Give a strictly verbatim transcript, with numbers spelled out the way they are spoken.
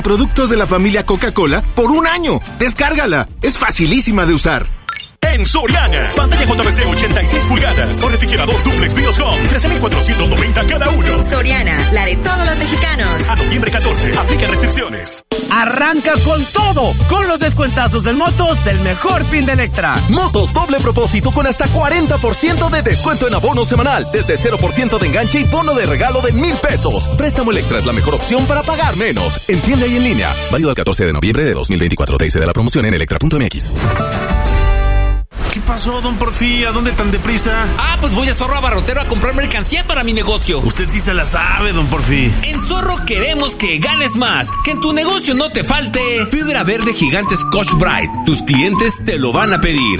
Productos de la familia Coca-Cola por un año. Descárgala. Es facilísima de usar. En Soriana, pantalla J V C ochenta y seis pulgadas o refrigerador duplex BioShop, trece mil cuatrocientos noventa cada uno. Soriana, la de todos los mexicanos. A noviembre catorce, aplica restricciones. Arranca con todo, con los descuentazos del Motos del mejor fin de Electra. Motos doble propósito con hasta cuarenta por ciento de descuento en abono semanal, desde cero por ciento de enganche y bono de regalo de mil pesos. Préstamo Electra es la mejor opción para pagar menos. En tienda y en línea. Válido el catorce de noviembre de dos mil veinticuatro. T I C de la promoción en electra punto m x. ¿Qué pasó, don Porfi? ¿A dónde tan deprisa? Ah, pues voy a Zorro Abarrotero a comprar mercancía para mi negocio. Usted sí se la sabe, don Porfi. En Zorro queremos que ganes más, que en tu negocio no te falte fibra verde gigante Scotch Brite. Tus clientes te lo van a pedir.